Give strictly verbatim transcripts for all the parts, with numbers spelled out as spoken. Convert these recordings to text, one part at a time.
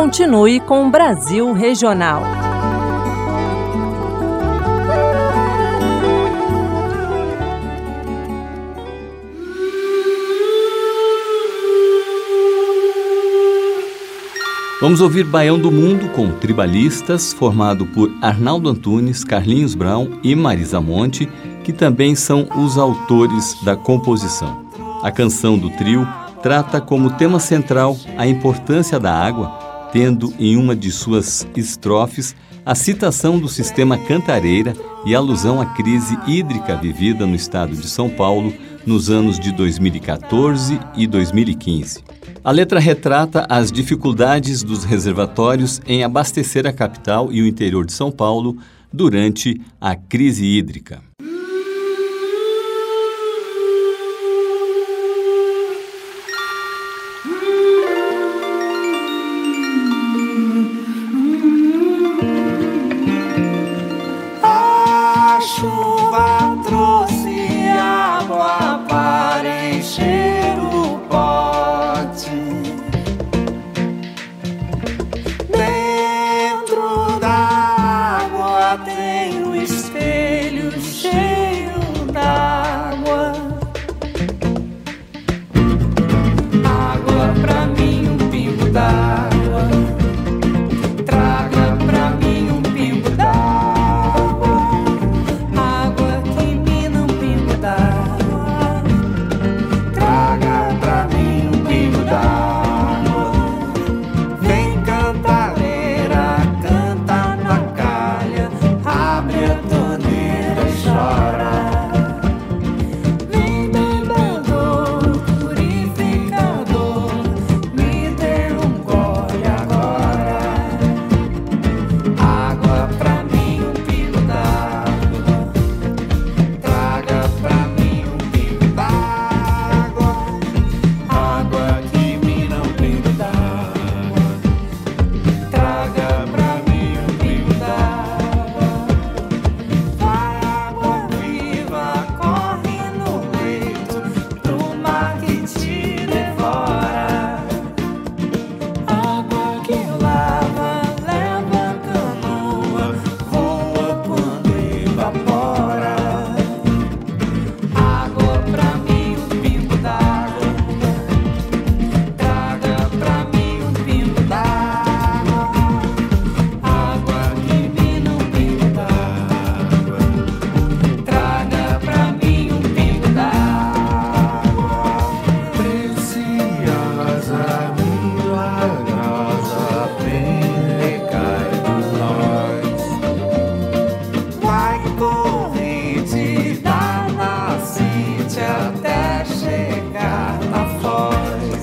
continue com o Brasil Regional. Vamos ouvir Baião do Mundo com Tribalistas, formado por Arnaldo Antunes, Carlinhos Brown e Marisa Monte, que também são os autores da composição. A canção do trio trata como tema central a importância da água, tendo em uma de suas estrofes a citação do sistema Cantareira e alusão à crise hídrica vivida no estado de São Paulo nos anos de dois mil e quatorze e dois mil e quinze. A letra retrata as dificuldades dos reservatórios em abastecer a capital e o interior de São Paulo durante a crise hídrica. A chuva trouxe água para encher o pote. Dentro da água tem um espelho cheio d'água. Água pra mim, um pingo d'água. Traga pra mim um pingo d'água. Água que mina um pingo d'água. Traga pra mim um pingo d'água. Vem Cantareira, canta na calha, abre a torneira e chora. Vem bebedor, purificador, me dê um gole agora. Água pra mim, um pingo d'água. Traga pra mim um pingo d'água. Água que mina um pingo d'água. Traga pra mim um pingo d'água. Vai água viva, corre no leito do mar que te devora. Água que lava, leva a canoa, voa quando evapora. Água pra mim, um pingo d'água. Traga pra mim um pingo d'água. Água que mina um pingo d'água. Traga pra mim um pingo d'água. Preciosa, milagrosa, vem recai por nós. Vai corrente da nascente até chegar na foz.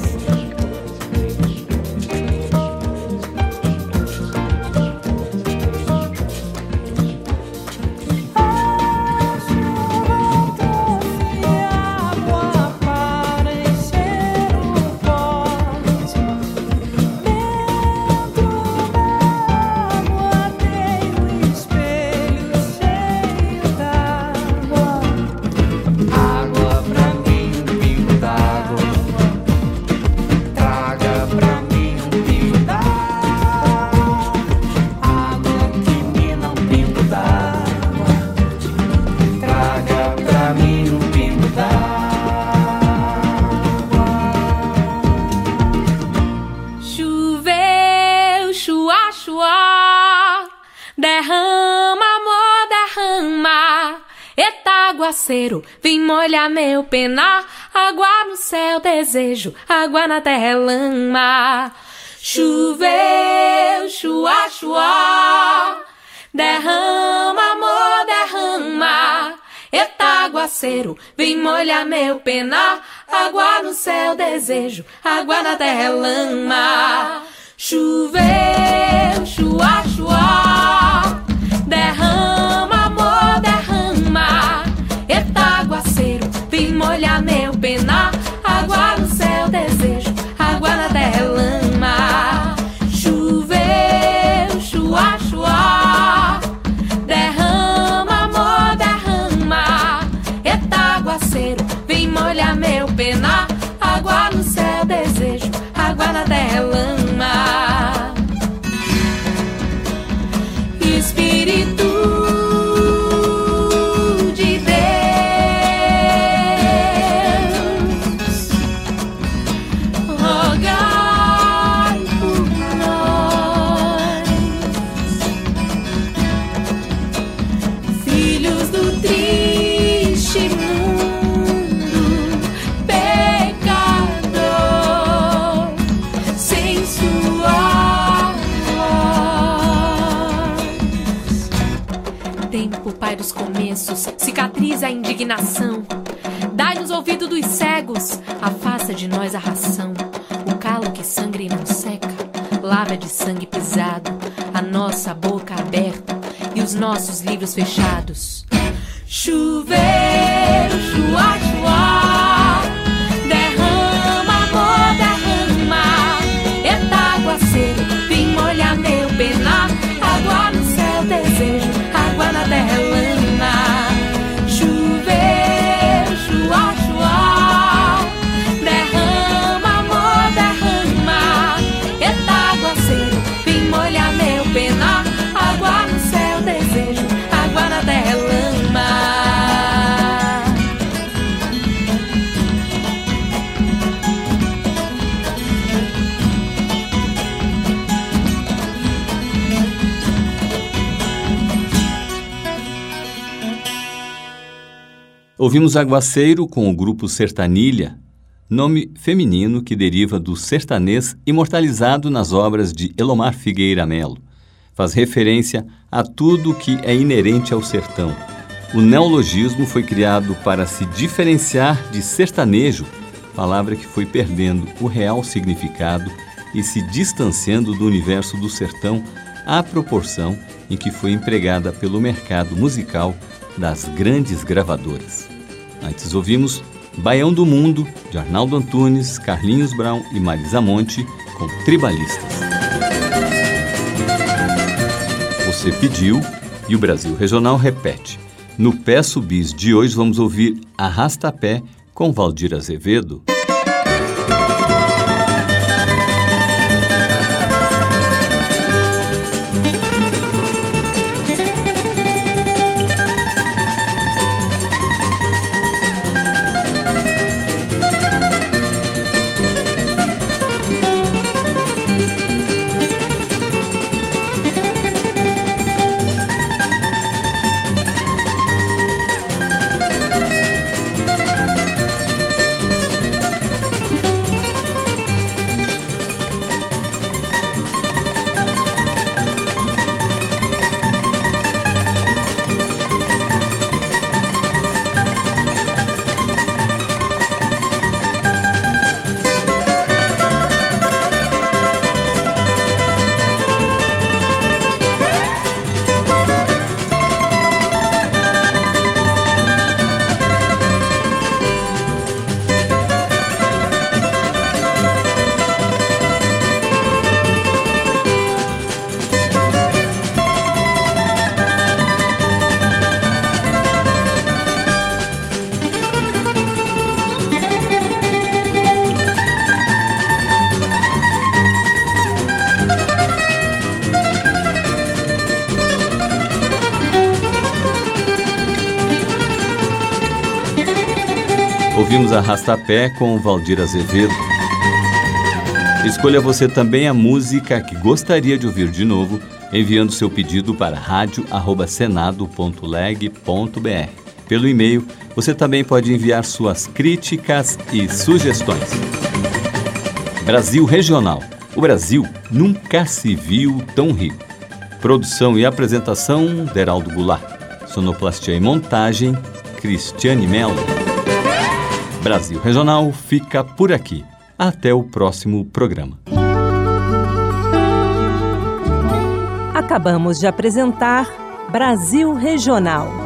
A chuva trouxe água para encher o pote. Dentro da água tem um espelho cheio d'água. Água pra mim, um pingo d'água. Traga pra mim um pingo d'água. Água que mina um pingo d'água. Traga pra mim um pingo d'água. Choveu, chua, chua, derrama, amor, derrama. Eita, aguaceiro, vem molhar meu penar. Água no céu, desejo, água na terra é lama. Choveu, chua, chua, derrama, amor, derrama. Eita, aguaceiro, vem molhar meu penar. Água no céu, desejo, água na terra é lama. Choveu, chua, chua, derrama, amor, derrama. Eita, aguaceiro, vem molhar meu penar. Água no céu, desejo, água na terra é lama. Choveu, chua, chua, derrama, amor, derrama. Eita, aguaceiro, vem molhar meu penar. Água no céu, desejo, água na terra é lama. novos começos, cicatriza a indignação. Dai-nos ouvido dos cegos, afasta de nós a ração. O calo que sangra e não seca, lava de sangue pisado a nossa boca aberta e os nossos livros fechados. Chuveiro, chua, chua, derrama, amor, derrama. Eta aguaceiro, vim molhar meu penar. Água no céu, desejo, água na terra, lama. Chuveiro, chua, chua, derrama, amor, derrama. Eta aguaceiro, vim molhar meu penar. Água no céu, desejo, água na terra, lama. Ouvimos Aguaceiro com o grupo Sertanilha, nome feminino que deriva do sertanês imortalizado nas obras de Elomar Figueira Melo. Faz referência a tudo que é inerente ao sertão. O neologismo foi criado para se diferenciar de sertanejo, palavra que foi perdendo o real significado e se distanciando do universo do sertão à proporção em que foi empregada pelo mercado musical das grandes gravadoras. Antes ouvimos Baião do Mundo, de Arnaldo Antunes, Carlinhos Brown e Marisa Monte, com Tribalistas. Você pediu e o Brasil Regional repete. No Peço Bis de hoje vamos ouvir Arrasta-Pé com Valdir Azevedo. Ouvimos Arrasta-Pé com Valdir Azevedo. Escolha você também a música que gostaria de ouvir de novo, enviando seu pedido para rádio arroba senado ponto leg ponto br. Pelo e-mail, você também pode enviar suas críticas e sugestões. Brasil Regional. O Brasil nunca se viu tão rico. Produção e apresentação, Deraldo Goulart. Sonoplastia e montagem, Cristiane Mello. Brasil Regional fica por aqui. Até o próximo programa. Acabamos de apresentar Brasil Regional.